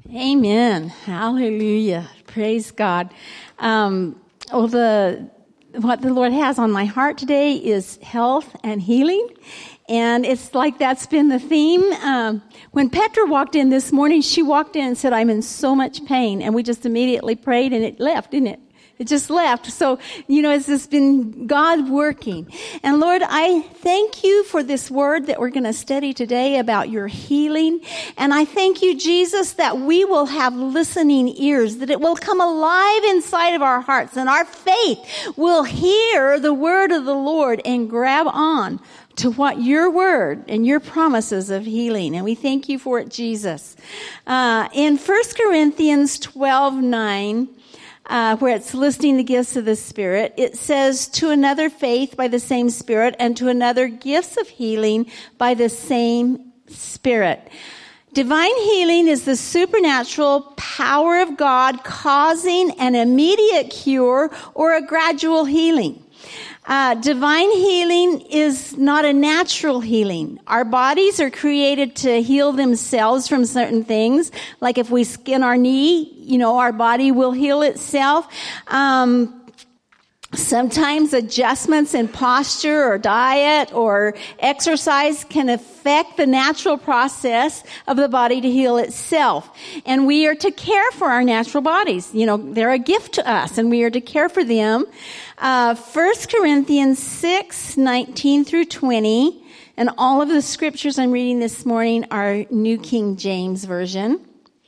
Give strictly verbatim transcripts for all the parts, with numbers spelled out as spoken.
Amen. Hallelujah. Praise God. Um, well, the what the Lord has on my heart today is health and healing. And it's like that's been the theme. Um, when Petra walked in this morning, she walked in and said, I'm in so much pain. And we just immediately prayed and it left, didn't it? It just left. So, you know, it's just been God working. And Lord, I thank you for this word that we're going to study today about your healing. And I thank you, Jesus, that we will have listening ears, that it will come alive inside of our hearts, and our faith will hear the word of the Lord and grab on to what your word and your promises of healing. And we thank you for it, Jesus. Uh, in First Corinthians twelve nine, Uh, where it's listing the gifts of the Spirit, it says, to another faith by the same Spirit, and to another gifts of healing by the same Spirit. Divine healing is the supernatural power of God causing an immediate cure or a gradual healing. Uh, divine healing is not a natural healing. Our bodies are created to heal themselves from certain things. Like if we skin our knee, you know, our body will heal itself. Um, Sometimes adjustments in posture or diet or exercise can affect the natural process of the body to heal itself. And we are to care for our natural bodies. You know, they're a gift to us and we are to care for them. Uh, First Corinthians six nineteen through twenty, and all of the scriptures I'm reading this morning are New King James Version.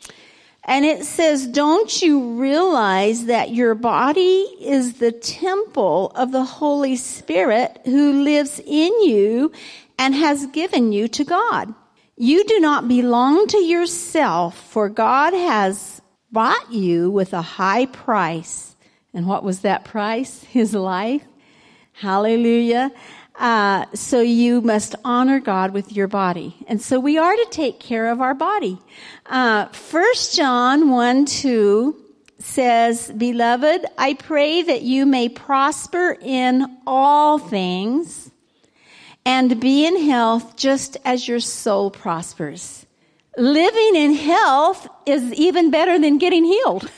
And it says, don't you realize that your body is the temple of the Holy Spirit who lives in you and has given you to God? You do not belong to yourself, for God has bought you with a high price. And what was that price? His life. Hallelujah. Uh, so you must honor God with your body. And so we are to take care of our body. Uh, First John one two says, Beloved, I pray that you may prosper in all things and be in health just as your soul prospers. Living in health is even better than getting healed.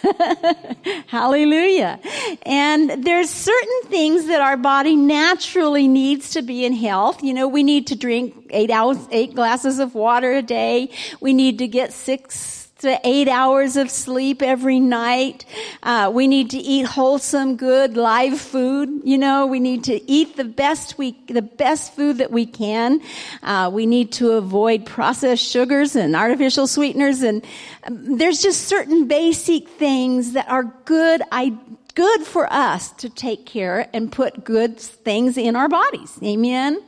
Hallelujah. And there's certain things that our body naturally needs to be in health. You know, we need to drink eight hours, eight glasses of water a day. We need to get six to eight hours of sleep every night. Uh, we need to eat wholesome, good, live food. You know, we need to eat the best we, the best food that we can. Uh, we need to avoid processed sugars and artificial sweeteners. And um, there's just certain basic things that are good, I, good for us to take care and put good things in our bodies. Amen.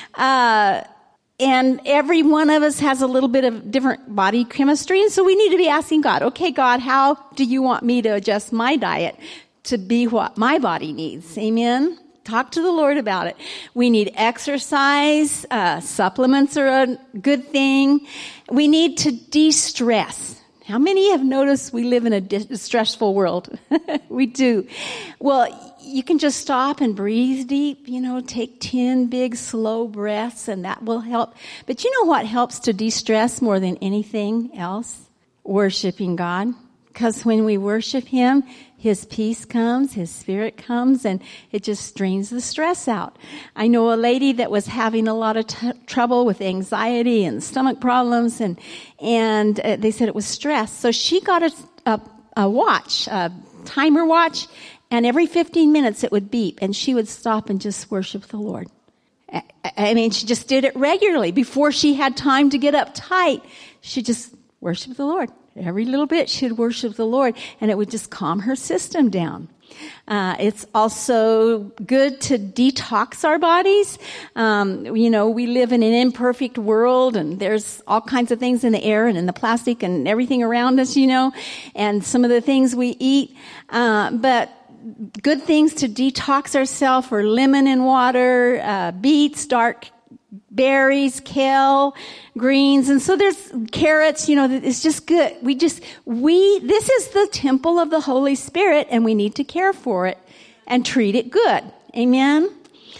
Uh, And every one of us has a little bit of different body chemistry. And so we need to be asking God, okay, God, how do you want me to adjust my diet to be what my body needs? Amen. Talk to the Lord about it. We need exercise. Uh, supplements are a good thing. We need to de-stress. How many have noticed we live in a stressful world? We do. Well, you can just stop and breathe deep, you know, take ten big slow breaths and that will help. But you know what helps to de-stress more than anything else? Worshiping God. Because when we worship Him, His peace comes, His Spirit comes, and it just drains the stress out. I know a lady that was having a lot of t- trouble with anxiety and stomach problems, and and uh, they said it was stress. So she got a, a, a watch, a timer watch, and every fifteen minutes it would beep, and she would stop and just worship the Lord. I, I mean, she just did it regularly. Before she had time to get uptight, she just worshiped the Lord. Every little bit she'd worship the Lord, and it would just calm her system down. Uh, it's also good to detox our bodies. Um, you know, we live in an imperfect world, and there's all kinds of things in the air and in the plastic and everything around us, you know, and some of the things we eat. Uh, but good things to detox ourselves are lemon and water, uh, beets, dark berries, kale, greens, and so there's carrots, you know, it's just good. We just, we, this is the temple of the Holy Spirit, and we need to care for it and treat it good. Amen?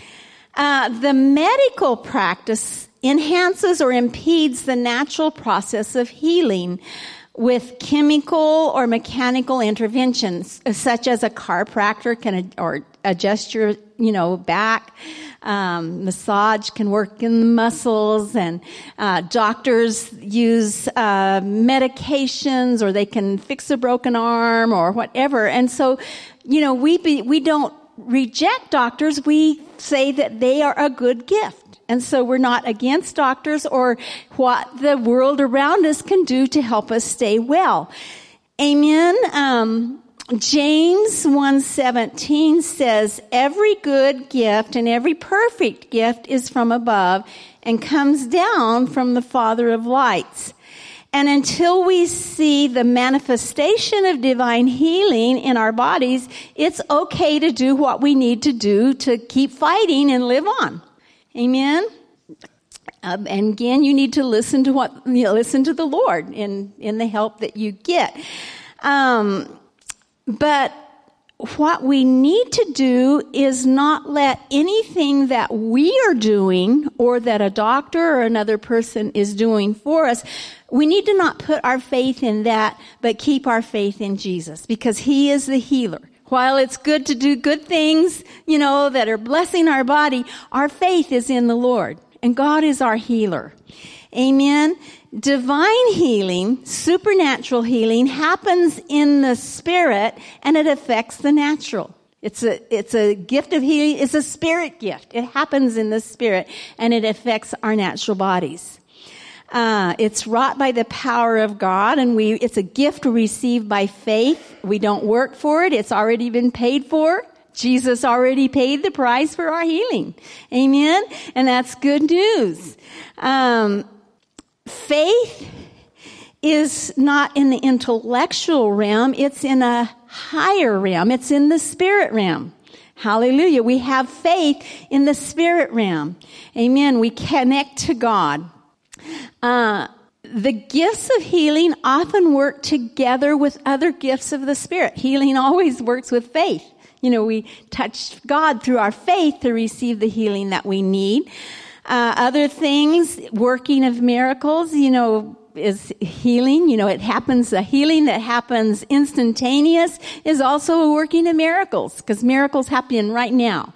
Uh, the medical practice enhances or impedes the natural process of healing. with chemical or mechanical interventions, such as a chiropractor can or adjust your, you know, back. Um, massage can work in the muscles, and uh, doctors use uh, medications, or they can fix a broken arm or whatever. And so, you know, we be, we don't reject doctors. We say that they are a good gift. And so we're not against doctors or what the world around us can do to help us stay well. Amen. Um, James one seventeen says, every good gift and every perfect gift is from above and comes down from the Father of lights. And until we see the manifestation of divine healing in our bodies, it's okay to do what we need to do to keep fighting and live on. Amen. Um, and again, you need to listen to what you know, listen to the Lord in in the help that you get. Um, but what we need to do is not let anything that we are doing or that a doctor or another person is doing for us, we need to not put our faith in that, but keep our faith in Jesus, because He is the healer. While it's good to do good things, you know, that are blessing our body, our faith is in the Lord, and God is our healer. Amen. Divine healing, supernatural healing, happens in the spirit, and it affects the natural. It's a, it's a gift of healing. It's a spirit gift. It happens in the spirit, and it affects our natural bodies. Uh, it's wrought by the power of God, and we, it's a gift received by faith. We don't work for it. It's already been paid for. Jesus already paid the price for our healing. Amen. And that's good news. Um, faith is not in the intellectual realm. It's in a higher realm. It's in the spirit realm. Hallelujah. We have faith in the spirit realm. Amen. We connect to God. Uh, the gifts of healing often work together with other gifts of the Spirit. Healing always works with faith. You know, we touch God through our faith to receive the healing that we need. Uh, other things, working of miracles, you know, is healing. You know, it happens, a healing that happens instantaneous is also a working of miracles, because miracles happen right now.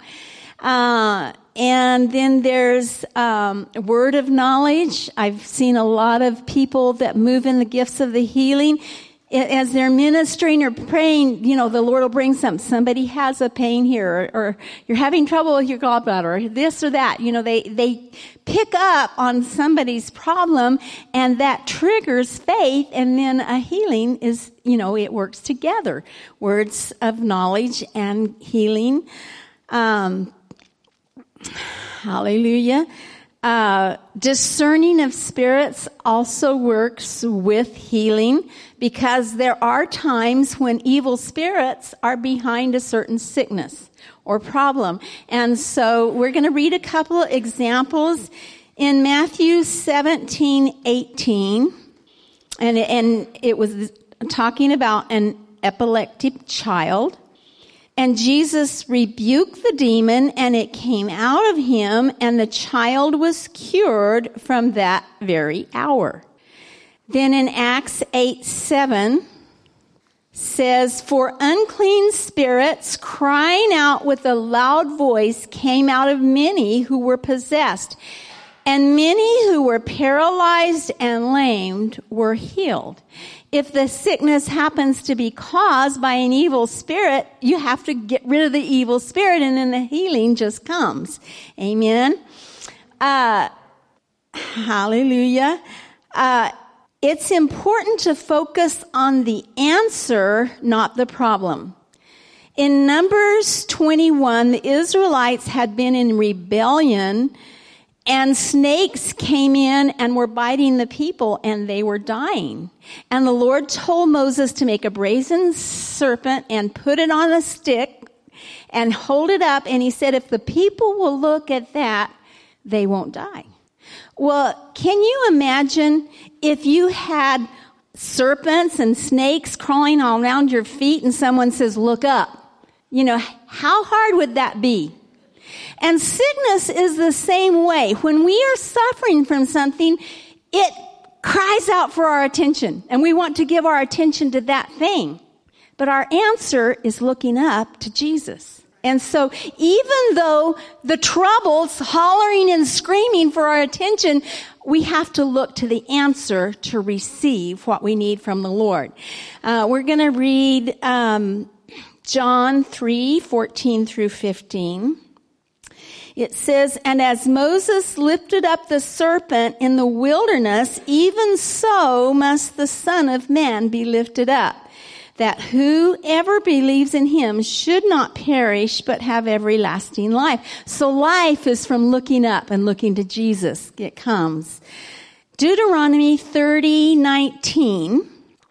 Uh, And then there's um, a word of knowledge. I've seen a lot of people that move in the gifts of the healing. As they're ministering or praying, you know, the Lord will bring some. Somebody has a pain here, or, or you're having trouble with your gallbladder, or this or that. You know, they they pick up on somebody's problem, and that triggers faith, and then a healing is, you know, it works together. Words of knowledge and healing. Um, Hallelujah. Uh, discerning of spirits also works with healing, because there are times when evil spirits are behind a certain sickness or problem. And so we're going to read a couple of examples in Matthew seventeen eighteen. And, and it was talking about an epileptic child. And Jesus rebuked the demon, and it came out of him, and the child was cured from that very hour. Then in Acts eight seven says, for unclean spirits crying out with a loud voice came out of many who were possessed, and many who were paralyzed and lamed were healed. If the sickness happens to be caused by an evil spirit, you have to get rid of the evil spirit, and then the healing just comes. Amen. Uh, hallelujah. Uh, it's important to focus on the answer, not the problem. In Numbers twenty-one, the Israelites had been in rebellion, and snakes came in and were biting the people, and they were dying. And the Lord told Moses to make a brazen serpent and put it on a stick and hold it up. And he said, if the people will look at that, they won't die. Well, can you imagine if you had serpents and snakes crawling all around your feet and someone says, look up? You know, how hard would that be? And sickness is the same way. When we are suffering from something, it cries out for our attention, and we want to give our attention to that thing. But our answer is looking up to Jesus. And so even though the trouble's hollering and screaming for our attention, we have to look to the answer to receive what we need from the Lord. Uh, we're going to read um, John three, fourteen through fifteen. It says, "And as Moses lifted up the serpent in the wilderness, even so must the Son of Man be lifted up, that whoever believes in him should not perish but have everlasting life." So life is from looking up and looking to Jesus. It comes. Deuteronomy thirty nineteen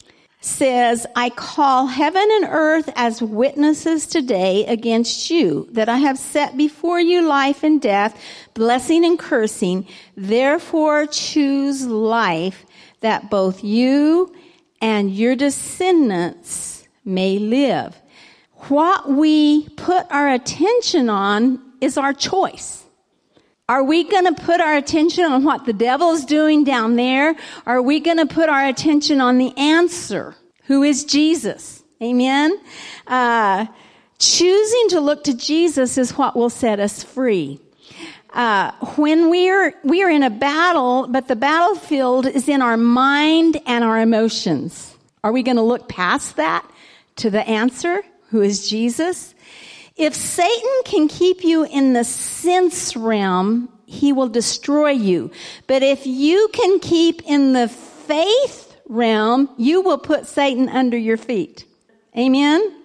says, "I call heaven and earth as witnesses today against you, that I have set before you life and death, blessing and cursing. Therefore choose life, that both you and your descendants may live." What we put our attention on is our choice. Are we going to put our attention on what the devil's doing down there? Are we going to put our attention on the answer, who is Jesus? Amen? Uh, choosing to look to Jesus is what will set us free. Uh, when we're, we are in a battle, but the battlefield is in our mind and our emotions. Are we going to look past that to the answer, who is Jesus? If Satan can keep you in the sense realm, he will destroy you. But if you can keep in the faith realm, you will put Satan under your feet. Amen?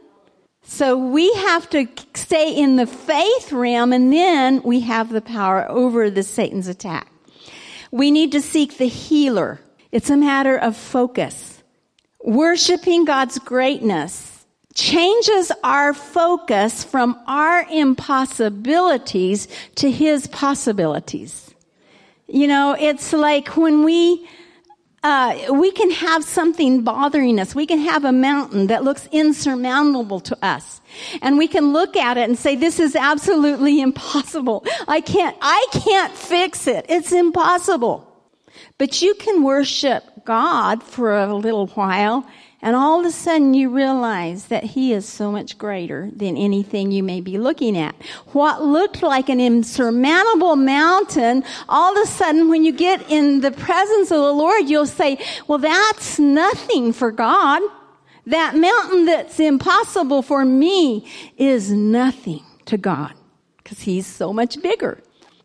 So we have to stay in the faith realm, and then we have the power over the Satan's attack. We need to seek the healer. It's a matter of focus. Worshiping God's greatness changes our focus from our impossibilities to his possibilities. You know, it's like when we Uh, we can have something bothering us. We can have a mountain that looks insurmountable to us. And we can look at it and say, this is absolutely impossible. I can't, I can't fix it. It's impossible. But you can worship God for a little while, and all of a sudden you realize that he is so much greater than anything you may be looking at. What looked like an insurmountable mountain, all of a sudden when you get in the presence of the Lord, you'll say, well, that's nothing for God. That mountain that's impossible for me is nothing to God, because he's so much bigger.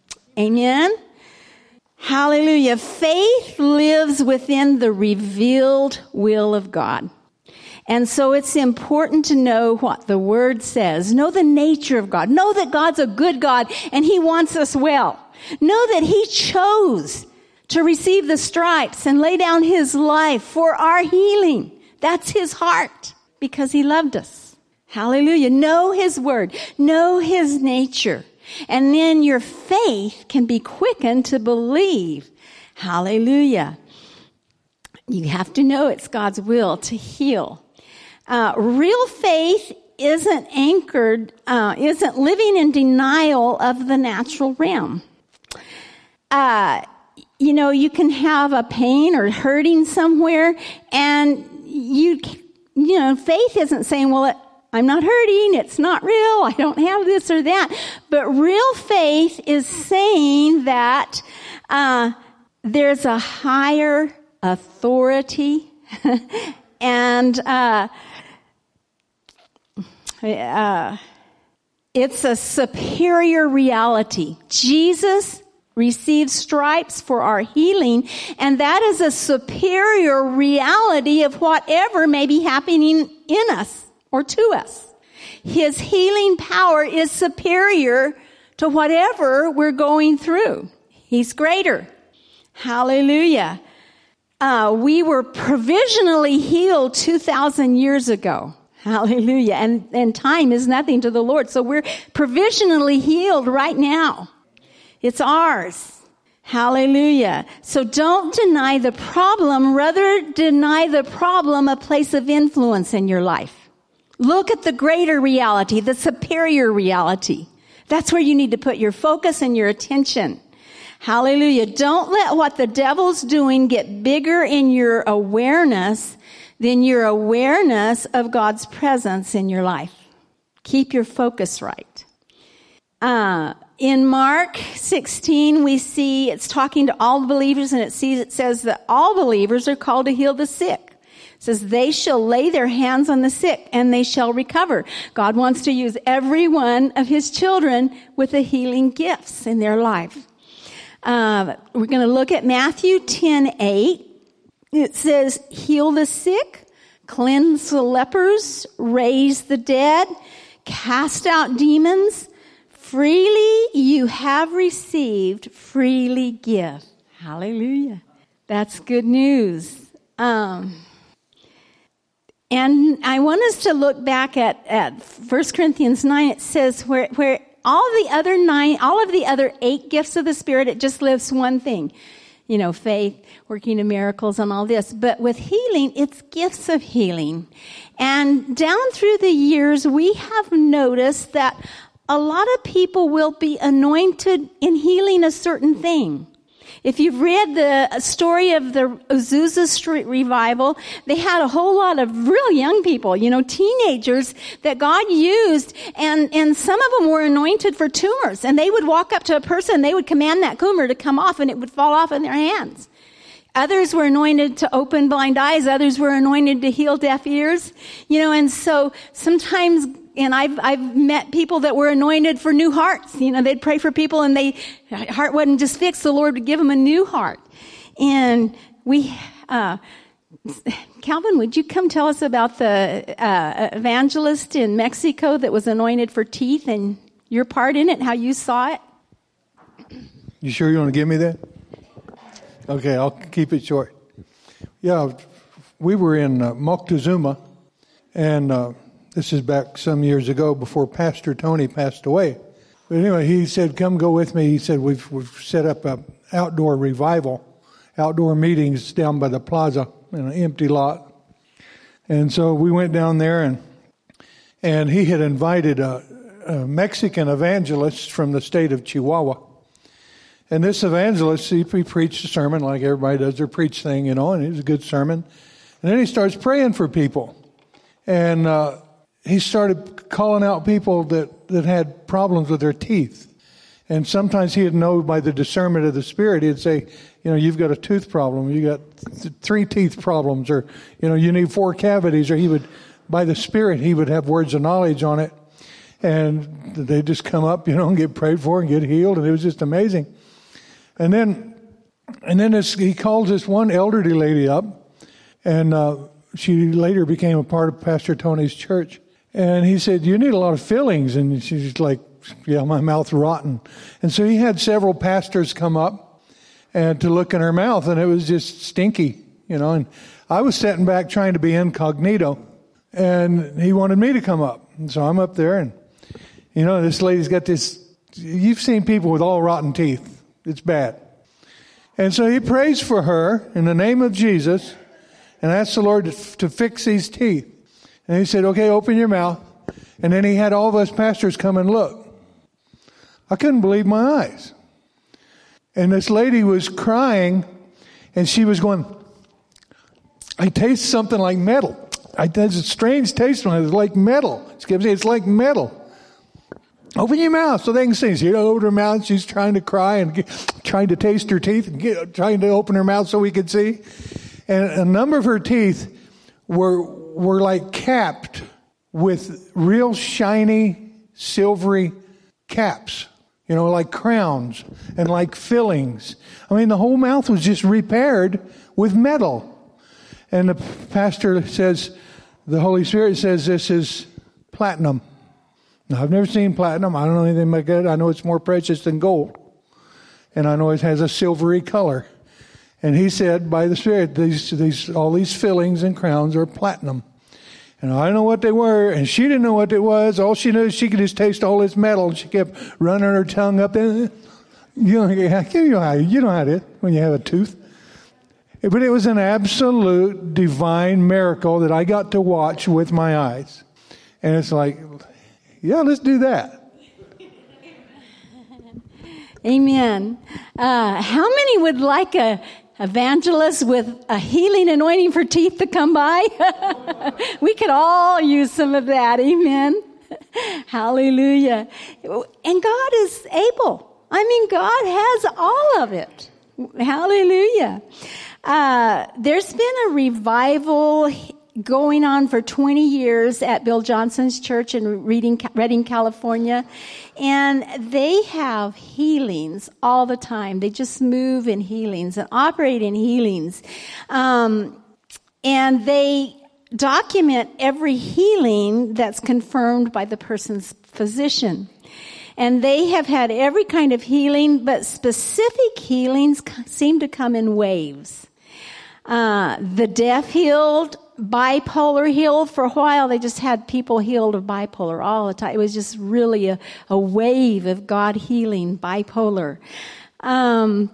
Amen? Hallelujah. Faith lives within the revealed will of God. And so it's important to know what the Word says. Know the nature of God. Know that God's a good God and he wants us well. Know that he chose to receive the stripes and lay down his life for our healing. That's his heart, because he loved us. Hallelujah. Know his Word. Know his nature. And then your faith can be quickened to believe. Hallelujah. You have to know it's God's will to heal. Uh, real faith isn't anchored, uh, isn't living in denial of the natural realm. Uh, you know, you can have a pain or hurting somewhere, and you, you know, faith isn't saying, well, it, I'm not hurting, it's not real, I don't have this or that. But real faith is saying that uh, there's a higher authority and uh, uh, it's a superior reality. Jesus received stripes for our healing, and that is a superior reality of whatever may be happening in us or to us. His healing power is superior to whatever we're going through. He's greater. Hallelujah. Uh, we were provisionally healed two thousand years ago. Hallelujah. And, and time is nothing to the Lord. So we're provisionally healed right now. It's ours. Hallelujah. So don't deny the problem. Rather, deny the problem a place of influence in your life. Look at the greater reality, the superior reality. That's where you need to put your focus and your attention. Hallelujah. Don't let what the devil's doing get bigger in your awareness than your awareness of God's presence in your life. Keep your focus right. Uh, in Mark sixteen, we see it's talking to all the believers, and it sees it says that all believers are called to heal the sick. It says they shall lay their hands on the sick and they shall recover. God wants to use every one of his children with the healing gifts in their life. Uh, we're going to look at Matthew ten eight. It says, heal the sick, cleanse the lepers, raise the dead, cast out demons. Freely you have received, freely give. Hallelujah. That's good news. Um, and I want us to look back at, at First Corinthians nine. It says where, where all the other nine, all of the other eight gifts of the Spirit, it just lives one thing. You know, faith, working of miracles and all this. But with healing, it's gifts of healing. And down through the years, we have noticed that a lot of people will be anointed in healing a certain thing. If you've read the story of the Azusa Street revival, they had a whole lot of real young people, you know, teenagers that God used, and, and some of them were anointed for tumors, and they would walk up to a person, they would command that tumor to come off, and it would fall off in their hands. Others were anointed to open blind eyes, others were anointed to heal deaf ears, you know, and so sometimes, and I've, I've met people that were anointed for new hearts. You know, they'd pray for people and they, heart wasn't just fixed. The Lord would give them a new heart. And we, uh, Calvin, would you come tell us about the, uh, evangelist in Mexico that was anointed for teeth and your part in it, how you saw it? You sure you want to give me that? Okay, I'll keep it short. Yeah, we were in uh, Moctezuma, and, uh, this is back some years ago before Pastor Tony passed away. But anyway, he said, come go with me. He said, we've, we've set up a outdoor revival, outdoor meetings down by the plaza in an empty lot. And so we went down there, and and he had invited a, a Mexican evangelist from the state of Chihuahua. And this evangelist, he, he preached a sermon like everybody does their preach thing, you know, and it was a good sermon. And then he starts praying for people. And, uh, he started calling out people that, that had problems with their teeth. And sometimes he'd know by the discernment of the Spirit, he'd say, you know, you've got a tooth problem, you got th- three teeth problems, or, you know, you need four cavities, or he would, by the Spirit, he would have words of knowledge on it. And they'd just come up, you know, and get prayed for and get healed, and it was just amazing. And then, and then this, he calls this one elderly lady up, and uh, she later became a part of Pastor Tony's church. And he said, you need a lot of fillings. And she's like, yeah, my mouth's rotten. And so he had several pastors come up and to look in her mouth, and it was just stinky, you know. And I was sitting back trying to be incognito, and he wanted me to come up. And so I'm up there, and, you know, this lady's got this, you've seen people with all rotten teeth. It's bad. And so he prays for her in the name of Jesus and asks the Lord to, to fix these teeth. And he said, okay, open your mouth. And then he had all of us pastors come and look. I couldn't believe my eyes. And this lady was crying, and she was going, I taste something like metal. I, there's a strange taste when it's like metal. She kept saying, it's like metal. Open your mouth so they can see. She opened her mouth. She's trying to cry and get, trying to taste her teeth, and get, trying to open her mouth so we could see. And a number of her teeth were were like capped with real shiny, silvery caps, you know, like crowns and like fillings. I mean, the whole mouth was just repaired with metal. And the pastor says, the Holy Spirit says this is platinum. Now, I've never seen platinum. I don't know anything like that. I know it's more precious than gold. And I know it has a silvery color. And he said, by the Spirit, these, these, all these fillings and crowns are platinum. And I don't know what they were, and she didn't know what it was. All she knew is she could just taste all this metal, and she kept running her tongue up there. You know, you know how, you know how it is when you have a tooth. But it was an absolute divine miracle that I got to watch with my eyes. And it's like, yeah, let's do that. Amen. Uh, how many would like a evangelist with a healing anointing for teeth to come by? We could all use some of that. Amen. Hallelujah. And God is able. I mean, God has all of it. Hallelujah. Uh, there's been a revival going on for twenty years at Bill Johnson's church in Redding, Redding, California. And they have healings all the time. They just move in healings and operate in healings. Um, and they document every healing that's confirmed by the person's physician. And they have had every kind of healing, but specific healings seem to come in waves. Uh, the deaf healed, bipolar healed. For a while, they just had people healed of bipolar all the time. It was just really a, a wave of God healing bipolar. Um,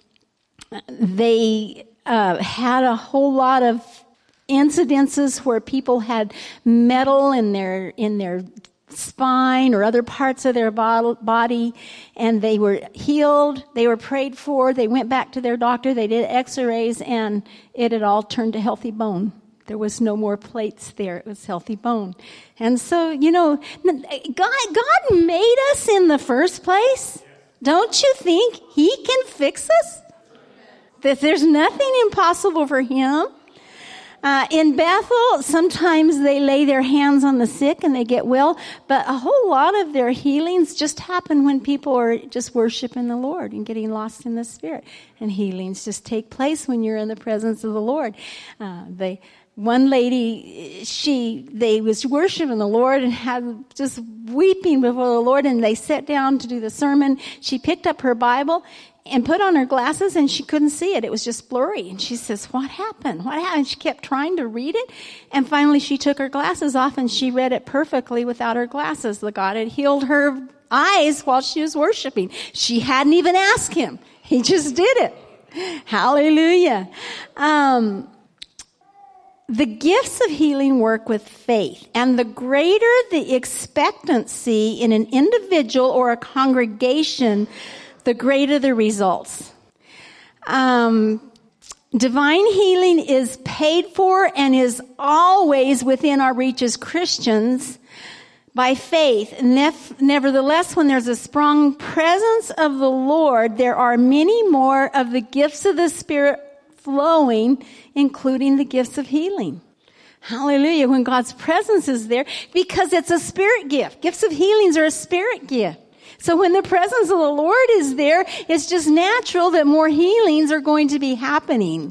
they uh, had a whole lot of incidences where people had metal in their in their spine or other parts of their body, and they were healed, they were prayed for, they went back to their doctor, they did x-rays, and it had all turned to healthy bone. There was no more plates there. It was healthy bone. And so, you know, God, God made us in the first place. Don't you think He can fix us? That there's nothing impossible for Him. Uh, in Bethel, sometimes they lay their hands on the sick and they get well, but a whole lot of their healings just happen when people are just worshiping the Lord and getting lost in the Spirit. And healings just take place when you're in the presence of the Lord. Uh, they, one lady, she, they was worshiping the Lord and had just weeping before the Lord, and they sat down to do the sermon. She picked up her Bible and put on her glasses, and she couldn't see it. It was just blurry. And she says, what happened? What happened? She kept trying to read it. And finally, she took her glasses off, and she read it perfectly without her glasses. The God had healed her eyes while she was worshiping. She hadn't even asked Him. He just did it. Hallelujah. Um, the gifts of healing work with faith. And the greater the expectancy in an individual or a congregation, the greater the results. Um, divine healing is paid for and is always within our reach as Christians by faith. Nef- nevertheless, when there's a strong presence of the Lord, there are many more of the gifts of the Spirit flowing, including the gifts of healing. Hallelujah. When God's presence is there, because it's a spirit gift. Gifts of healings are a spirit gift. So when the presence of the Lord is there, it's just natural that more healings are going to be happening.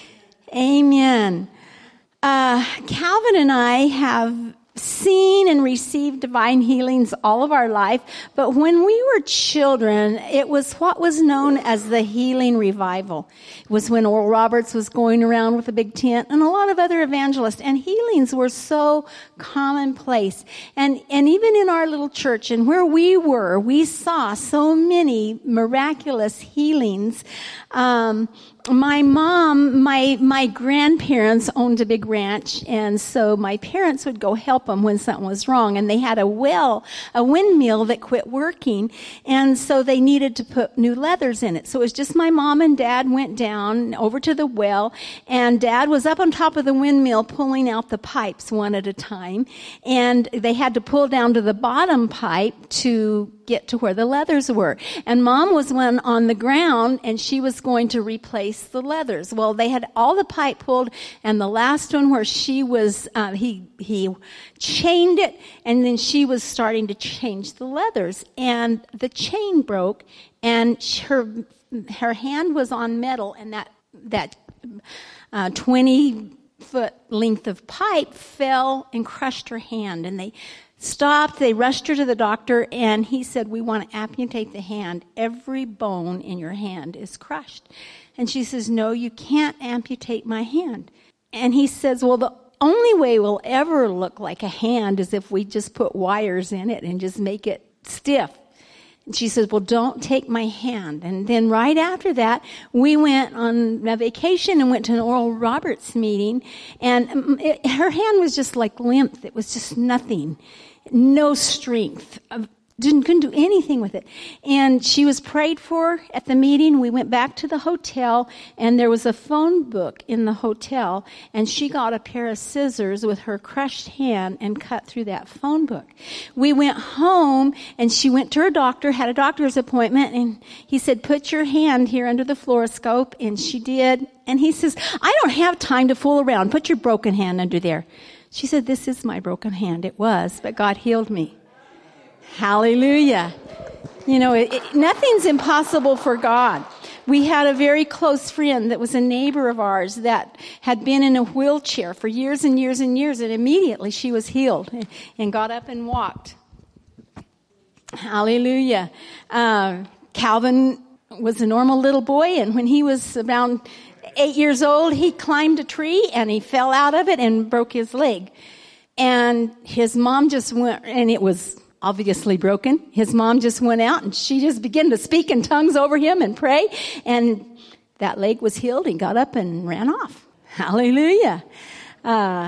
Amen. Uh, Calvin and I have seen and received divine healings all of our life, but when we were children, it was what was known as the healing revival. It was when Oral Roberts was going around with a big tent and a lot of other evangelists, and healings were so commonplace. And, and even in our little church and where we were, we saw so many miraculous healings. Um, My mom, my, my grandparents owned a big ranch, and so my parents would go help them when something was wrong, and they had a well, a windmill that quit working, and so they needed to put new leathers in it. So it was just my mom and dad went down over to the well, and dad was up on top of the windmill pulling out the pipes one at a time, and they had to pull down to the bottom pipe to get to where the leathers were. And mom was one on the ground, and she was going to replace the leathers. Well, they had all the pipe pulled, and the last one where she was, uh, he he chained it, and then she was starting to change the leathers, and the chain broke, and her her hand was on metal, and that that uh, twenty foot length of pipe fell and crushed her hand, and they stopped, they rushed her to the doctor, and he said, we want to amputate the hand. Every bone in your hand is crushed. And she says, no, you can't amputate my hand. And he says, well, the only way we'll ever look like a hand is if we just put wires in it and just make it stiff. And she says, well, don't take my hand. And then right after that, we went on a vacation and went to an Oral Roberts meeting, and it, her hand was just like limp. It was just nothing. No strength. Didn't, couldn't do anything with it. And she was prayed for at the meeting. We went back to the hotel, and there was a phone book in the hotel, and she got a pair of scissors with her crushed hand and cut through that phone book. We went home, and she went to her doctor, had a doctor's appointment, and he said, put your hand here under the fluoroscope, and she did. And he says, I don't have time to fool around. Put your broken hand under there. She said, this is my broken hand. It was, but God healed me. Hallelujah. You know, it, it, nothing's impossible for God. We had a very close friend that was a neighbor of ours that had been in a wheelchair for years and years and years, and immediately she was healed and, and got up and walked. Hallelujah. Uh, Calvin was a normal little boy, and when he was around eight years old, he climbed a tree and he fell out of it and broke his leg. And his mom just went, and it was obviously broken. His mom just went out and she just began to speak in tongues over him and pray. And that leg was healed. He got up and ran off. Hallelujah. Uh,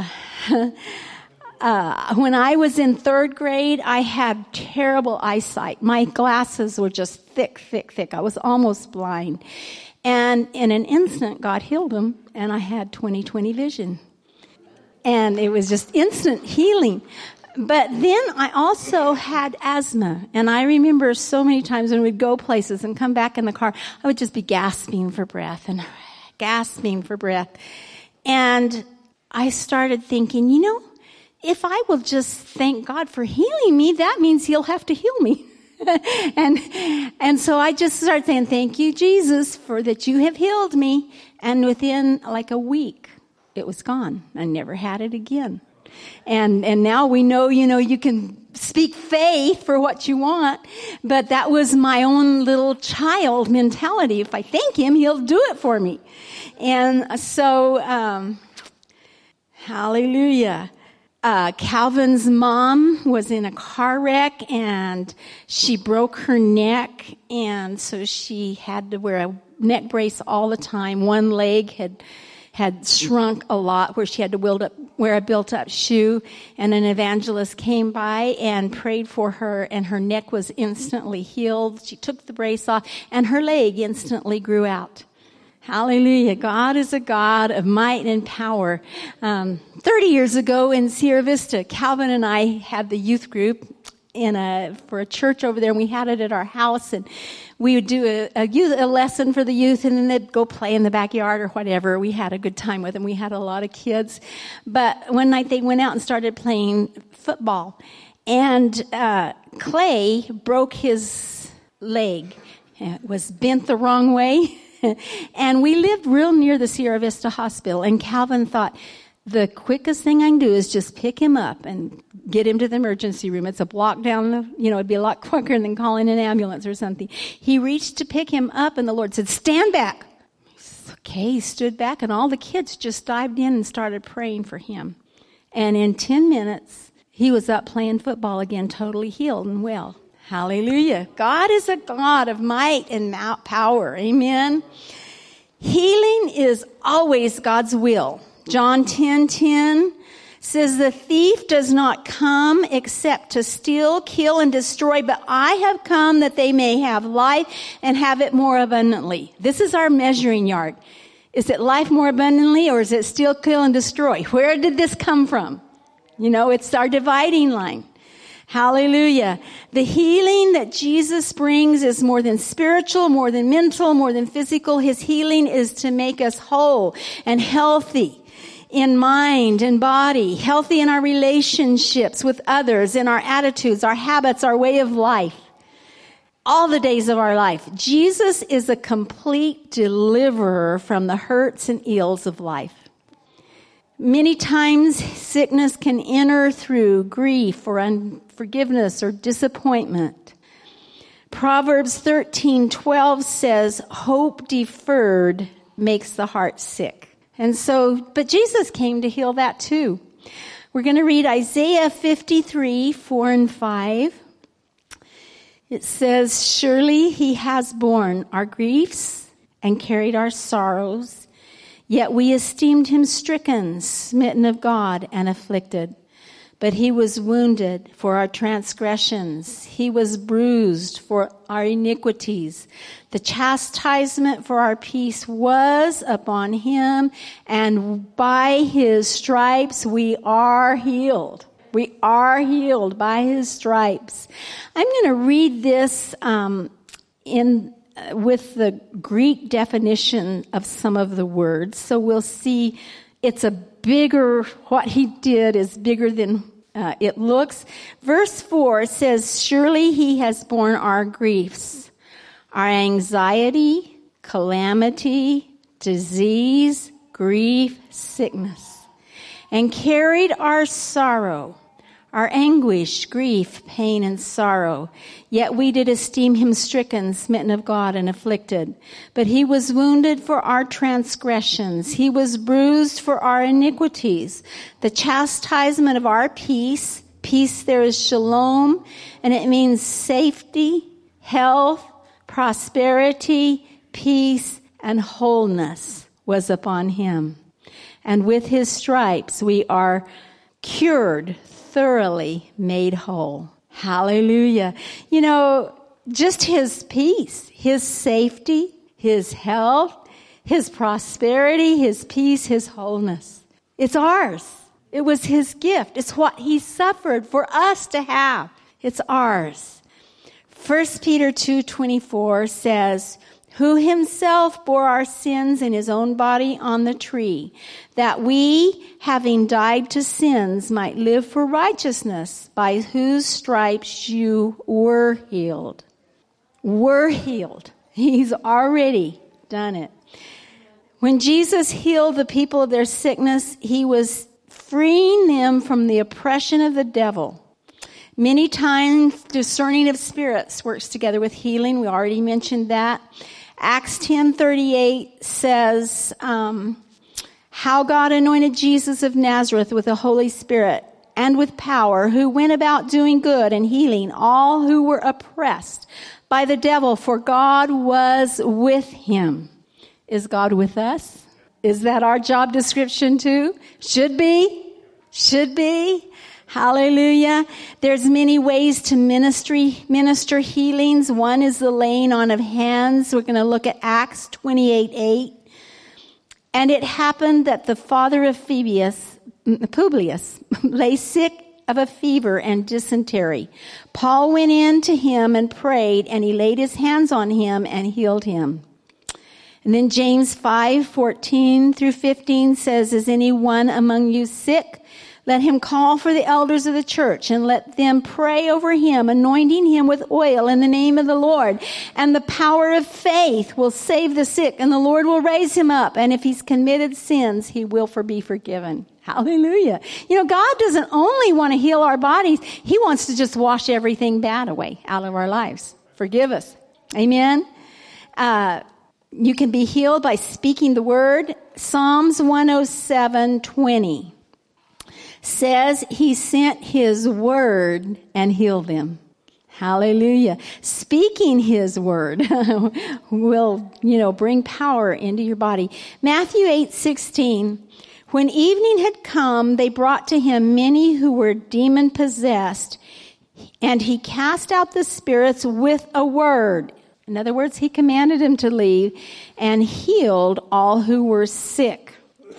uh, when I was in third grade, I had terrible eyesight. My glasses were just thick, thick, thick. I was almost blind. And in an instant, God healed him, and I had twenty twenty vision. And it was just instant healing. But then I also had asthma, and I remember so many times when we'd go places and come back in the car, I would just be gasping for breath and gasping for breath. And I started thinking, you know, if I will just thank God for healing me, that means He'll have to heal me. and and so I just started saying, thank you, Jesus, for that you have healed me. And within like a week, it was gone. I never had it again. And and now we know, you know, you can speak faith for what you want, but that was my own little child mentality. If I thank Him, He'll do it for me. And so, um, hallelujah. Uh, Calvin's mom was in a car wreck, and she broke her neck, and so she had to wear a neck brace all the time. One leg had had shrunk a lot, where she had to build up, wear a built-up shoe, and an evangelist came by and prayed for her, and her neck was instantly healed. She took the brace off, and her leg instantly grew out. Hallelujah. God is a God of might and power. Um, thirty years ago in Sierra Vista, Calvin and I had the youth group in a for a church over there, and we had it at our house, and we would do a, a, youth, a lesson for the youth, and then they'd go play in the backyard or whatever. We had a good time with them. We had a lot of kids. But one night they went out and started playing football, and uh, Clay broke his leg. It was bent the wrong way. And we lived real near the Sierra Vista Hospital, and Calvin thought, the quickest thing I can do is just pick him up and get him to the emergency room. It's a block down the, you know, it'd be a lot quicker than calling an ambulance or something. He reached to pick him up, and the Lord said, stand back. He said, okay, he stood back, and all the kids just dived in and started praying for him. And in ten minutes, he was up playing football again, totally healed and well. Hallelujah. God is a God of might and power. Amen. Healing is always God's will. John ten ten says, the thief does not come except to steal, kill, and destroy, but I have come that they may have life and have it more abundantly. This is our measuring yard. Is it life more abundantly, or is it steal, kill, and destroy? Where did this come from? You know, it's our dividing line. Hallelujah. The healing that Jesus brings is more than spiritual, more than mental, more than physical. His healing is to make us whole and healthy in mind and body, healthy in our relationships with others, in our attitudes, our habits, our way of life, all the days of our life. Jesus is a complete deliverer from the hurts and ills of life. Many times sickness can enter through grief or unforgiveness or disappointment. Proverbs thirteen twelve says, hope deferred makes the heart sick. And so, but Jesus came to heal that too. We're going to read Isaiah fifty-three, four and five. It says, surely he has borne our griefs and carried our sorrows, yet we esteemed him stricken, smitten of God, and afflicted. But he was wounded for our transgressions. He was bruised for our iniquities. The chastisement for our peace was upon him, and by his stripes we are healed. We are healed by his stripes. I'm going to read this um, in uh, with the Greek definition of some of the words. So we'll see it's a bigger, what he did is bigger than uh, it looks. Verse four says, surely he has borne our griefs, our anxiety, calamity, disease, grief, sickness, and carried our sorrow, our anguish, grief, pain, and sorrow. Yet we did esteem him stricken, smitten of God, and afflicted. But he was wounded for our transgressions. He was bruised for our iniquities. The chastisement of our peace, peace there is shalom, and it means safety, health, prosperity, peace, and wholeness was upon him. And with his stripes we are cured, thoroughly made whole. Hallelujah. You know, just his peace, his safety, his health, his prosperity, his peace, his wholeness. It's ours. It was his gift. It's what he suffered for us to have. It's ours. First Peter two twenty-four says, who himself bore our sins in his own body on the tree, that we, having died to sins, might live for righteousness, by whose stripes you were healed. Were healed. He's already done it. When Jesus healed the people of their sickness, he was freeing them from the oppression of the devil. Many times, discerning of spirits works together with healing. We already mentioned that. Acts ten thirty-eight says, um, how God anointed Jesus of Nazareth with the Holy Spirit and with power, who went about doing good and healing all who were oppressed by the devil, for God was with him. Is God with us? Is that our job description too? Should be. Should be. Hallelujah. There's many ways to ministry, minister healings. One is the laying on of hands. We're going to look at Acts twenty-eight eight. And it happened that the father of Phoebus, Publius, lay sick of a fever and dysentery. Paul went in to him and prayed, and he laid his hands on him and healed him. And then James five fourteen through fifteen says, is anyone among you sick? Let him call for the elders of the church and let them pray over him, anointing him with oil in the name of the Lord. And the power of faith will save the sick, and the Lord will raise him up. And if he's committed sins, he will for be forgiven. Hallelujah. You know, God doesn't only want to heal our bodies. He wants to just wash everything bad away out of our lives. Forgive us. Amen. Uh, you can be healed by speaking the word. Psalms one oh seven twenty. Says he sent his word and healed them. Hallelujah. Speaking his word will, you know, bring power into your body. Matthew eight sixteen. When evening had come, they brought to him many who were demon possessed, and he cast out the spirits with a word. In other words, he commanded them to leave and healed all who were sick.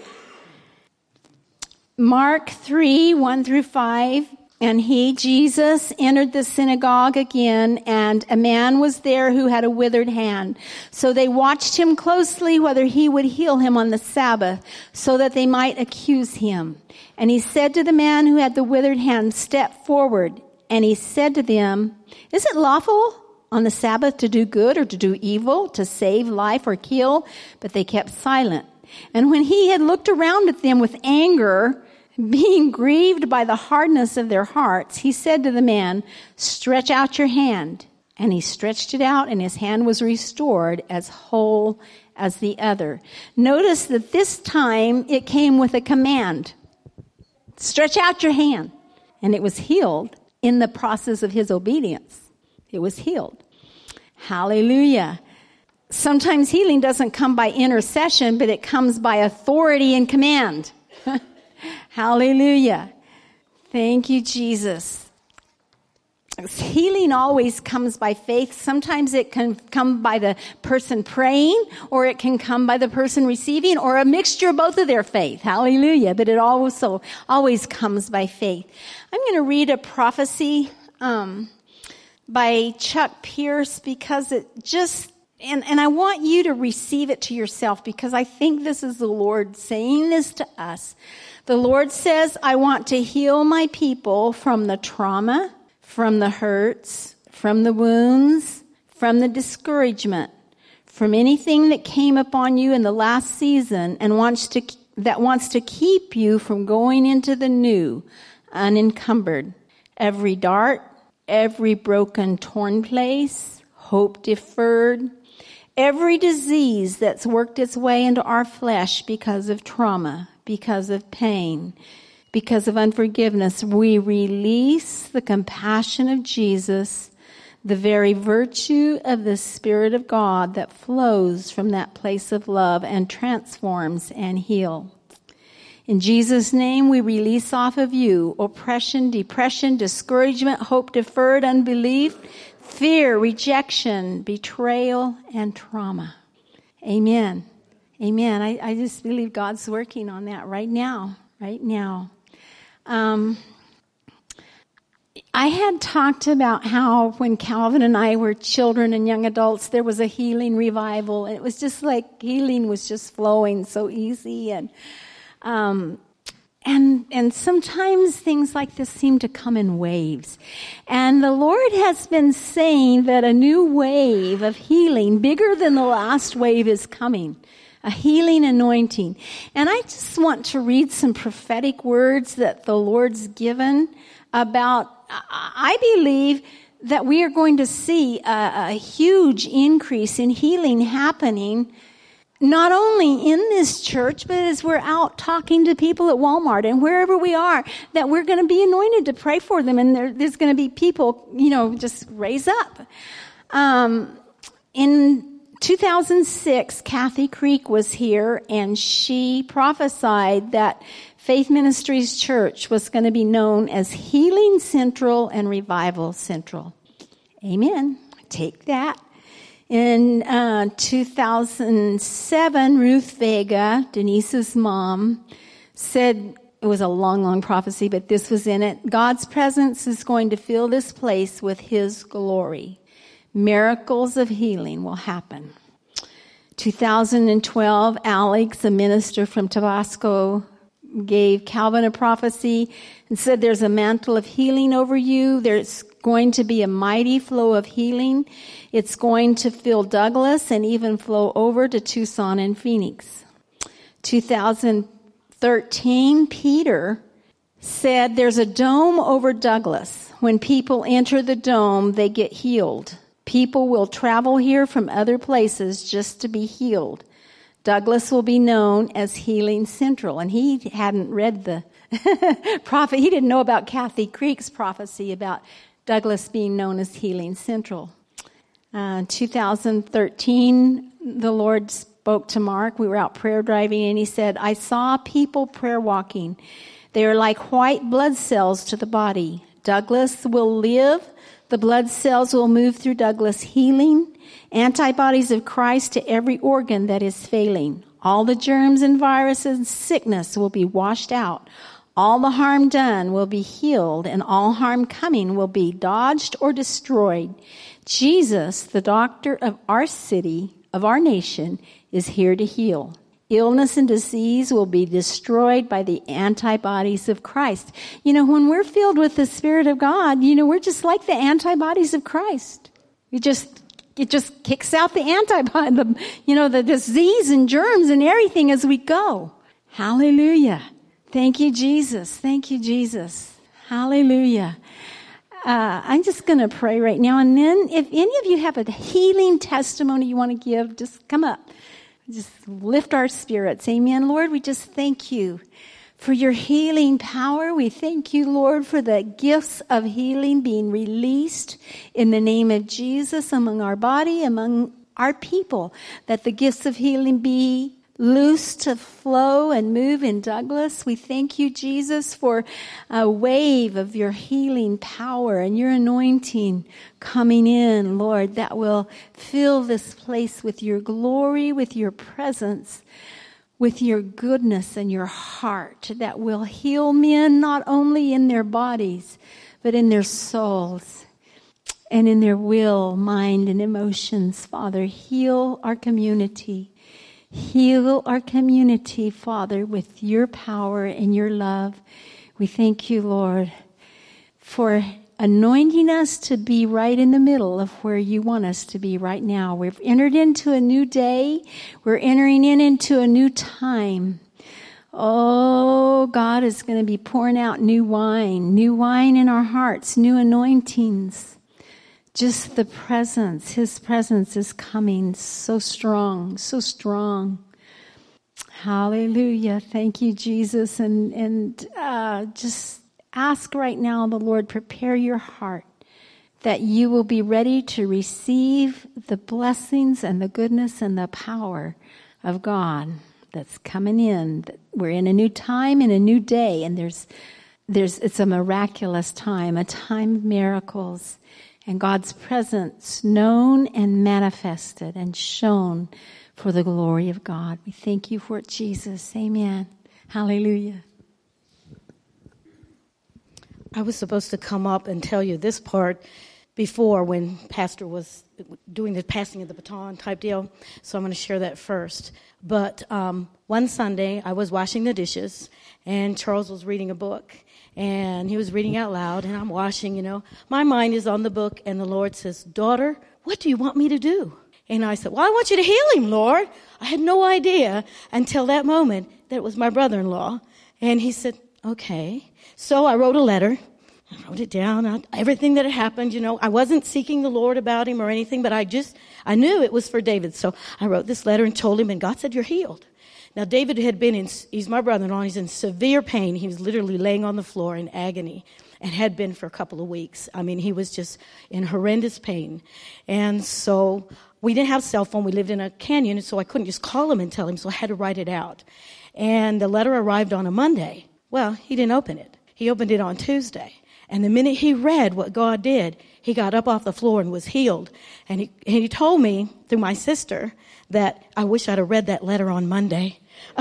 Mark three, one through five, and he, Jesus, entered the synagogue again, and a man was there who had a withered hand. So they watched him closely whether he would heal him on the Sabbath, so that they might accuse him. And he said to the man who had the withered hand, step forward. And he said to them, is it lawful on the Sabbath to do good or to do evil, to save life or kill? But they kept silent. And when he had looked around at them with anger, being grieved by the hardness of their hearts, he said to the man, stretch out your hand. And he stretched it out, and his hand was restored as whole as the other. Notice that this time it came with a command. Stretch out your hand. And it was healed in the process of his obedience. It was healed. Hallelujah. Sometimes healing doesn't come by intercession, but it comes by authority and command. Hallelujah. Thank you, Jesus. Healing always comes by faith. Sometimes it can come by the person praying, or it can come by the person receiving, or a mixture of both of their faith. Hallelujah. But it also always comes by faith. I'm going to read a prophecy um, by Chuck Pierce, because it just, and, and I want you to receive it to yourself, because I think this is the Lord saying this to us. The Lord says, I want to heal my people from the trauma, from the hurts, from the wounds, from the discouragement, from anything that came upon you in the last season and wants to that wants to keep you from going into the new, unencumbered. Every dart, every broken, torn place, hope deferred, every disease that's worked its way into our flesh because of trauma, because of pain, because of unforgiveness, we release the compassion of Jesus, the very virtue of the Spirit of God that flows from that place of love and transforms and heals. In Jesus' name, we release off of you oppression, depression, discouragement, hope deferred, unbelief, fear, rejection, betrayal, and trauma. Amen. Amen. I, I just believe God's working on that right now, right now. Um, I had talked about how when Calvin and I were children and young adults, there was a healing revival. And it was just like healing was just flowing so easy. And um, and and sometimes things like this seem to come in waves. And the Lord has been saying that a new wave of healing, bigger than the last wave, is coming. A healing anointing. And I just want to read some prophetic words that the Lord's given about, I believe that we are going to see a, a huge increase in healing happening, not only in this church, but as we're out talking to people at Walmart and wherever we are, that we're going to be anointed to pray for them, and there, there's going to be people, you know, just raise up. Um, in two thousand six, Kathy Creek was here, and she prophesied that Faith Ministries Church was going to be known as Healing Central and Revival Central. Amen. Take that. In uh, two thousand seven, Ruth Vega, Denise's mom, said, it was a long, long prophecy, but this was in it, God's presence is going to fill this place with His glory. Miracles of healing will happen. two thousand twelve, Alex, a minister from Tabasco, gave Calvin a prophecy and said there's a mantle of healing over you. There's going to be a mighty flow of healing. It's going to fill Douglas and even flow over to Tucson and Phoenix. two thousand thirteen, Peter said there's a dome over Douglas. When people enter the dome, they get healed. People will travel here from other places just to be healed. Douglas will be known as Healing Central. And he hadn't read the prophet. He didn't know about Kathy Creek's prophecy about Douglas being known as Healing Central. Uh, two thousand thirteen, the Lord spoke to Mark. We were out prayer driving, and he said, I saw people prayer walking. They are like white blood cells to the body. Douglas will live. The blood cells will move through Douglas, healing antibodies of Christ to every organ that is failing. All the germs and viruses and sickness will be washed out. All the harm done will be healed, and all harm coming will be dodged or destroyed. Jesus, the doctor of our city, of our nation, is here to heal. Illness and disease will be destroyed by the antibodies of Christ. You know, when we're filled with the Spirit of God, you know, we're just like the antibodies of Christ. We just, it just kicks out the antibody, the, you know, the disease and germs and everything as we go. Hallelujah. Thank you, Jesus. Thank you, Jesus. Hallelujah. Uh, I'm just going to pray right now. And then if any of you have a healing testimony you want to give, just come up. Just lift our spirits. Amen. Lord, we just thank you for your healing power. We thank you, Lord, for the gifts of healing being released in the name of Jesus among our body, among our people, that the gifts of healing be loose to flow and move in Douglas. We thank you, Jesus, for a wave of your healing power and your anointing coming in, Lord, that will fill this place with your glory, with your presence, with your goodness and your heart, that will heal men not only in their bodies, but in their souls and in their will, mind, and emotions. Father, heal our community. Heal our community, Father, with your power and your love. We thank you, Lord, for anointing us to be right in the middle of where you want us to be right now. We've entered into a new day. We're entering in into a new time. Oh, God is going to be pouring out new wine, new wine in our hearts, new anointings. Just the presence, his presence is coming so strong, so strong. Hallelujah. Thank you, Jesus. And, and uh, just ask right now, the Lord, prepare your heart that you will be ready to receive the blessings and the goodness and the power of God that's coming in. We're in a new time and a new day, and there's, there's, it's a miraculous time, a time of miracles. And God's presence known and manifested and shown for the glory of God. We thank you for it, Jesus. Amen. Hallelujah. I was supposed to come up and tell you this part before when Pastor was doing the passing of the baton type deal. So I'm going to share that first. But um, one Sunday, I was washing the dishes, and Charles was reading a book. And he was reading out loud, and I'm washing, you know. My mind is on the book, and the Lord says, "Daughter, what do you want me to do?" And I said, "Well, I want you to heal him, Lord." I had no idea until that moment that it was my brother-in-law. And he said, "Okay." So I wrote a letter. I wrote it down, I, everything that had happened, you know. I wasn't seeking the Lord about him or anything, but I just, I knew it was for David. So I wrote this letter and told him, and God said, "You're healed." Now, David had been in, he's my brother-in-law, he's in severe pain. He was literally laying on the floor in agony and had been for a couple of weeks. I mean, he was just in horrendous pain. And so we didn't have a cell phone. We lived in a canyon, so I couldn't just call him and tell him, so I had to write it out. And the letter arrived on a Monday. Well, he didn't open it. He opened it on Tuesday. And the minute he read what God did, he got up off the floor and was healed. And he, and he told me through my sister that I wish I'd have read that letter on Monday.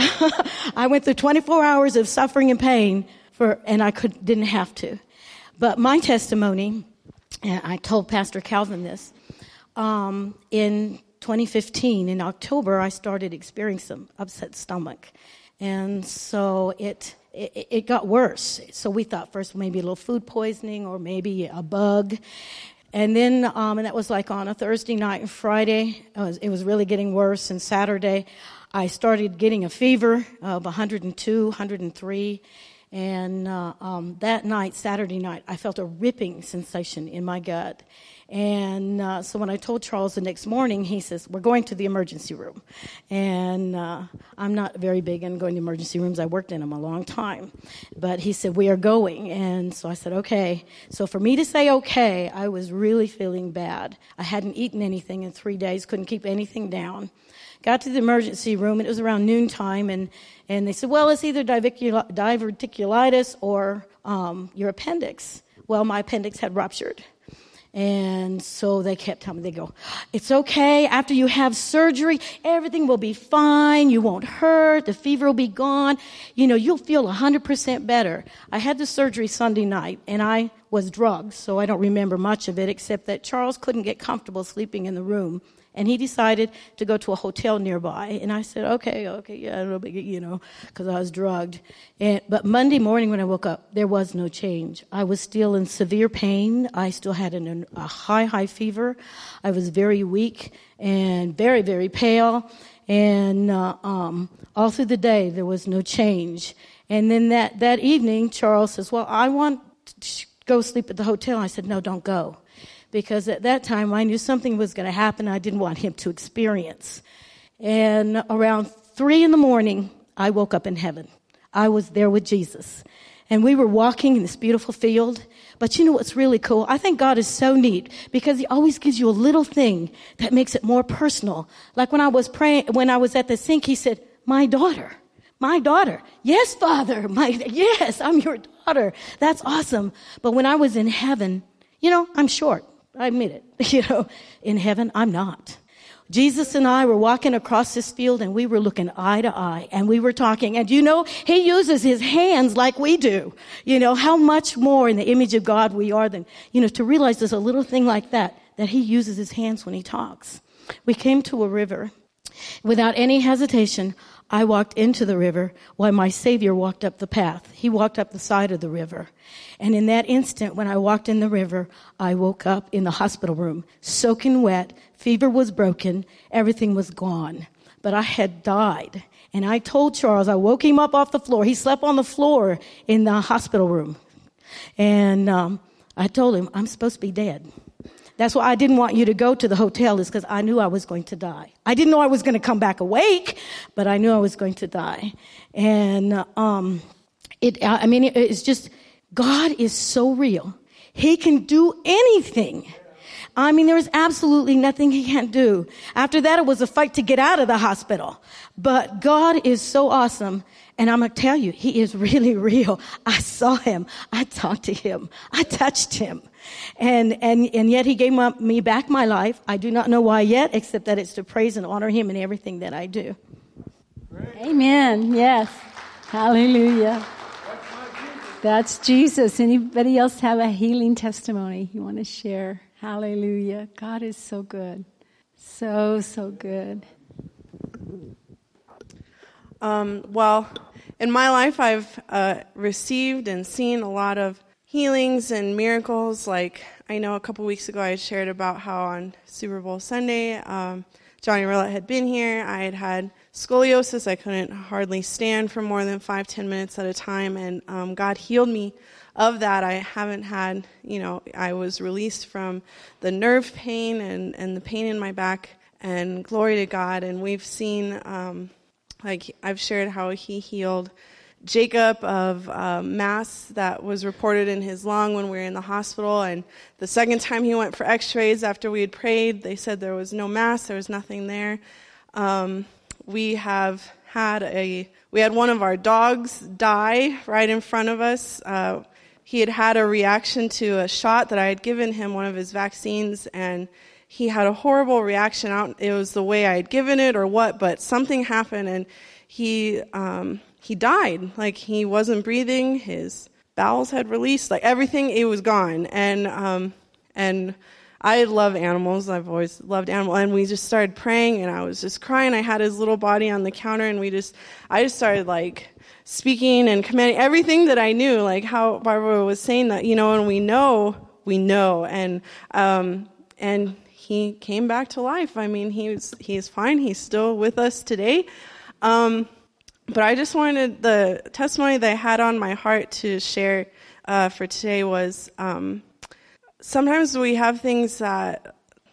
I went through twenty-four hours of suffering and pain for, and I could, didn't have to. But my testimony, and I told Pastor Calvin this, um, in twenty fifteen, in October, I started experiencing some upset stomach. And so it, it, it got worse. So we thought first maybe a little food poisoning or maybe a bug. And then, um, and that was like on a Thursday night and Friday, it was, it was really getting worse. And Saturday, I started getting a fever of one hundred two, one hundred three. And uh, um, that night, Saturday night, I felt a ripping sensation in my gut. And uh, so when I told Charles the next morning, he says, "We're going to the emergency room." And uh, I'm not very big in going to emergency rooms. I worked in them a long time. But he said, "We are going." And so I said, okay. So for me to say okay, I was really feeling bad. I hadn't eaten anything in three days, couldn't keep anything down. Got to the emergency room, and it was around noontime, and, and they said, "Well, it's either diverticul- diverticulitis or um, your appendix." Well, my appendix had ruptured. And so they kept telling me, they go, "It's okay. After you have surgery, everything will be fine. You won't hurt. The fever will be gone. You know, you'll feel one hundred percent better." I had the surgery Sunday night, and I was drugged, so I don't remember much of it, except that Charles couldn't get comfortable sleeping in the room. And he decided to go to a hotel nearby. And I said, okay, okay, yeah, no big, you know, because I was drugged. And, but Monday morning when I woke up, there was no change. I was still in severe pain. I still had an, a high, high fever. I was very weak and very, very pale. And uh, um, all through the day, there was no change. And then that, that evening, Charles says, "Well, I want to go sleep at the hotel." I said, "No, don't go." Because at that time, I knew something was going to happen I didn't want him to experience. And around three in the morning, I woke up in heaven. I was there with Jesus. And we were walking in this beautiful field. But you know what's really cool? I think God is so neat because he always gives you a little thing that makes it more personal. Like when I was praying, when I was at the sink, he said, my daughter. My daughter. Yes, Father. My, yes, I'm your daughter. That's awesome. But when I was in heaven, you know, I'm short. I admit it. You know, in heaven, I'm not. Jesus and I were walking across this field and we were looking eye to eye and we were talking. And you know, he uses his hands like we do. You know, how much more in the image of God we are than, you know, to realize there's a little thing like that, that he uses his hands when he talks. We came to a river. Without any hesitation, I walked into the river while my Savior walked up the path. He walked up the side of the river. And in that instant, when I walked in the river, I woke up in the hospital room, soaking wet, fever was broken, everything was gone. But I had died. And I told Charles, I woke him up off the floor. He slept on the floor in the hospital room. And um, I told him, I'm supposed to be dead. That's why I didn't want you to go to the hotel, is because I knew I was going to die. I didn't know I was going to come back awake, but I knew I was going to die. And, um, it, I mean, it, it's just, God is so real. He can do anything. I mean, there is absolutely nothing he can't do. After that, it was a fight to get out of the hospital. But God is so awesome. And I'm going to tell you, he is really real. I saw him. I talked to him. I touched him. And, and, and yet he gave me back my life. I do not know why yet, except that it's to praise and honor him in everything that I do. Amen. Yes. Hallelujah. That's Jesus. Anybody else have a healing testimony you want to share? Hallelujah. God is so good. So, so good. Um, well, in my life, I've uh, received and seen a lot of healings and miracles. Like, I know a couple weeks ago I shared about how on Super Bowl Sunday, um, Johnny Rillett had been here. I had had scoliosis. I couldn't hardly stand for more than five, ten minutes at a time, and um, God healed me of that. I haven't had, you know, I was released from the nerve pain and, and the pain in my back, and glory to God. And we've seen, um, like I've shared how he healed Jacob of uh, mass that was reported in his lung when we were in the hospital. And the second time he went for x-rays after we had prayed, they said there was no mass, there was nothing there. Um, we have had a, we had one of our dogs die right in front of us. Uh, he had had a reaction to a shot that I had given him, one of his vaccines, and he had a horrible reaction. Out. It was the way I had given it or what, but something happened, and he um, he died. Like, he wasn't breathing. His bowels had released. Like, everything, it was gone. And um, and I love animals. I've always loved animals. And we just started praying, and I was just crying. I had his little body on the counter, and we just, I just started, like, speaking and commanding everything that I knew, like how Barbara was saying that, you know, and we know, we know. And um, and he came back to life. I mean, he was, he's fine. He's still with us today. Um, but I just wanted, the testimony that I had on my heart to share uh, for today was, um, sometimes we have things that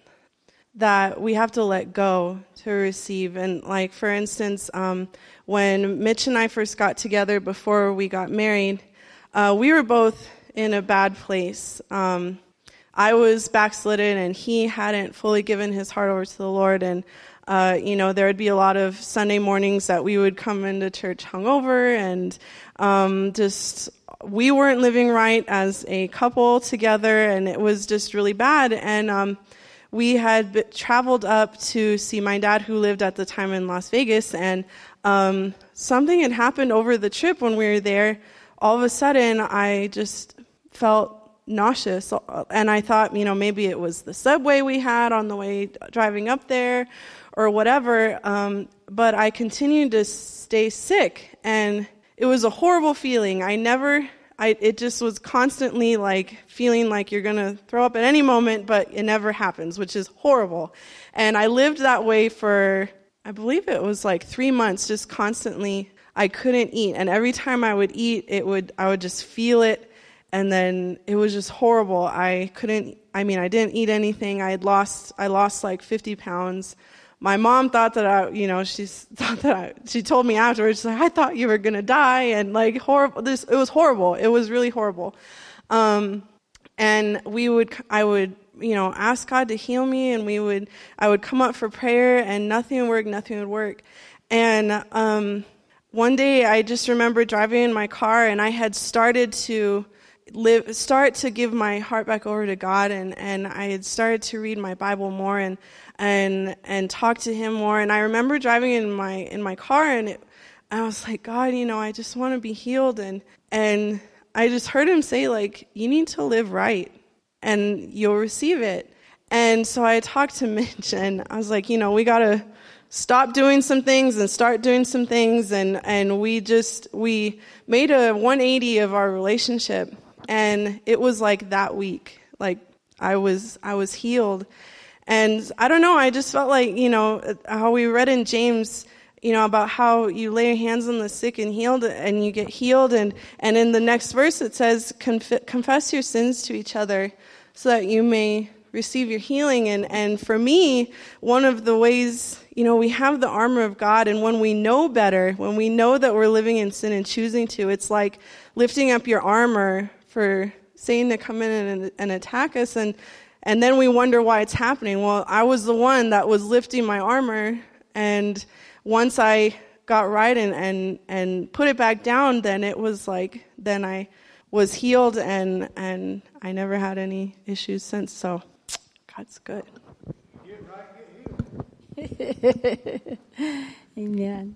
that we have to let go to receive. And like, for instance, um, when Mitch and I first got together before we got married, uh, we were both in a bad place. Um, I was backslidden, and he hadn't fully given his heart over to the Lord. And, uh, you know, there would be a lot of Sunday mornings that we would come into church hungover, and um, just, we weren't living right as a couple together, and it was just really bad. And um, we had b- traveled up to see my dad, who lived at the time in Las Vegas, and um, something had happened over the trip when we were there. All of a sudden, I just felt nauseous, and I thought, you know, maybe it was the subway we had on the way driving up there or whatever, um, but I continued to stay sick, and it was a horrible feeling. I never, I, it just was constantly like feeling like you're going to throw up at any moment, but it never happens, which is horrible. And I lived that way for, I believe it was like three months, just constantly. I couldn't eat, and every time I would eat, it would, I would just feel it. And then it was just horrible. I couldn't, I mean, I didn't eat anything. I had lost, I lost like fifty pounds. My mom thought that I, you know, she thought that I, she told me afterwards, she's like, I thought you were going to die. And like horrible, this, it was horrible. It was really horrible. Um, and we would, I would, you know, ask God to heal me, and we would, I would come up for prayer, and nothing would work, nothing would work. And um, one day I just remember driving in my car, and I had started to live, start to give my heart back over to God, and, and I had started to read my Bible more and and and talk to Him more. And I remember driving in my in my car, and it, I was like, God, you know, I just want to be healed, and and I just heard Him say, like, you need to live right, and you'll receive it. And so I talked to Mitch, and I was like, you know, we gotta stop doing some things and start doing some things, and and we just we made a one eighty of our relationship. And it was like that week, like I was, I was healed. And I don't know, I just felt like, you know, how we read in James, you know, about how you lay your hands on the sick and healed and you get healed. And, and in the next verse it says, Conf- confess your sins to each other so that you may receive your healing. And, and for me, one of the ways, you know, we have the armor of God, and when we know better, when we know that we're living in sin and choosing to, it's like lifting up your armor for Satan to come in and, and attack us, and and then we wonder why it's happening. Well, I was the one that was lifting my armor, and once I got right and, and, and put it back down, then it was like, then I was healed, and, and I never had any issues since, so God's good. Get right, get healed. Amen.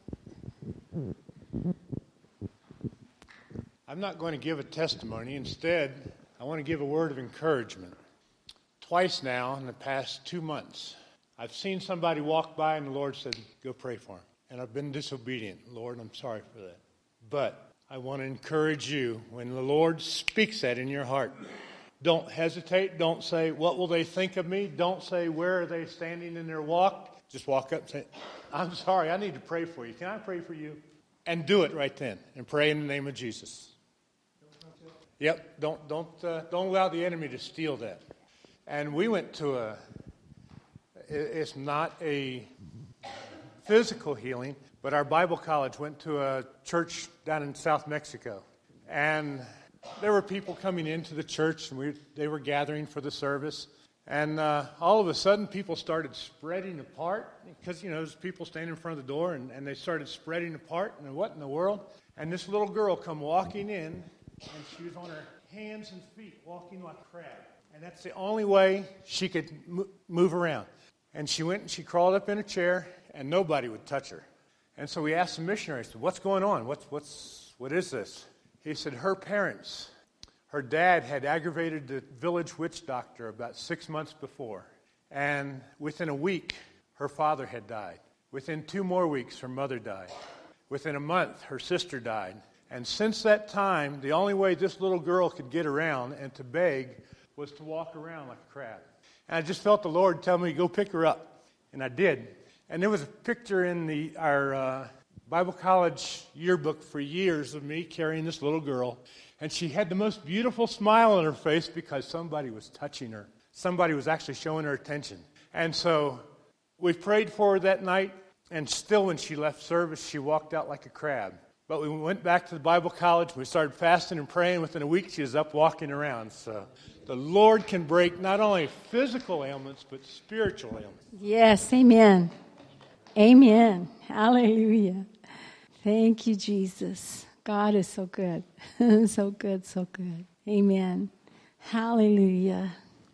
I'm not going to give a testimony. Instead, I want to give a word of encouragement. Twice now in the past two months, I've seen somebody walk by and the Lord said, go pray for him. And I've been disobedient. Lord, I'm sorry for that. But I want to encourage you, when the Lord speaks that in your heart, don't hesitate. Don't say, what will they think of me? Don't say, where are they standing in their walk? Just walk up and say, I'm sorry, I need to pray for you. Can I pray for you? And do it right then. And pray in the name of Jesus. Yep, don't don't uh, don't allow the enemy to steal that. And we went to a. It's not a physical healing, but our Bible college went to a church down in South Mexico, and there were people coming into the church, and we they were gathering for the service, and uh, all of a sudden people started spreading apart because you know there's people standing in front of the door, and, and they started spreading apart. And what in the world? And this little girl come walking in. And she was on her hands and feet, walking like a crab. And that's the only way she could mo- move around. And she went and she crawled up in a chair, and nobody would touch her. And so we asked the missionary, what's going on? What's, what's, what is this? He said, her parents, her dad had aggravated the village witch doctor about six months before. And within a week, her father had died. Within two more weeks, her mother died. Within a month, her sister died. And since that time, the only way this little girl could get around and to beg was to walk around like a crab. And I just felt the Lord tell me, go pick her up. And I did. And there was a picture in the our uh, Bible college yearbook for years of me carrying this little girl. And she had the most beautiful smile on her face because somebody was touching her. Somebody was actually showing her attention. And so we prayed for her that night. And still when she left service, she walked out like a crab. But we went back to the Bible college. We started fasting and praying. Within a week, she was up walking around. So the Lord can break not only physical ailments, but spiritual ailments. Yes, amen. Amen. Hallelujah. Thank you, Jesus. God is so good. So good, so good. Amen. Hallelujah.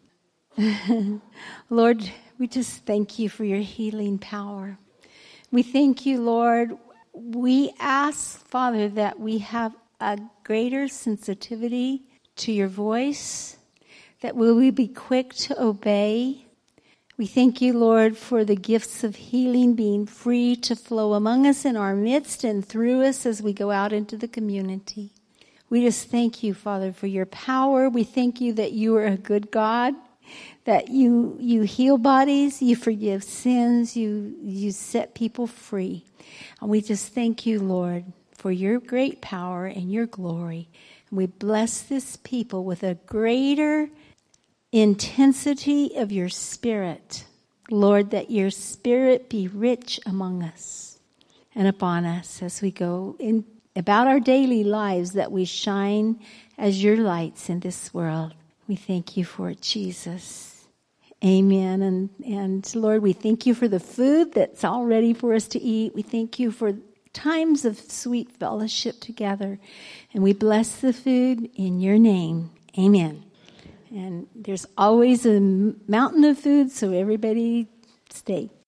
Lord, we just thank you for your healing power. We thank you, Lord. We ask, Father, that we have a greater sensitivity to your voice, that will we be quick to obey. We thank you, Lord, for the gifts of healing being free to flow among us in our midst and through us as we go out into the community. We just thank you, Father, for your power. We thank you that you are a good God, that you you heal bodies, you forgive sins, you you set people free. And we just thank you, Lord, for your great power and your glory. And we bless this people with a greater intensity of your spirit. Lord, that your spirit be rich among us and upon us as we go in about our daily lives, that we shine as your lights in this world. We thank you for it, Jesus. Amen. And, and Lord, we thank you for the food that's all ready for us to eat. We thank you for times of sweet fellowship together. And we bless the food in your name. Amen. And there's always a mountain of food, so everybody stay.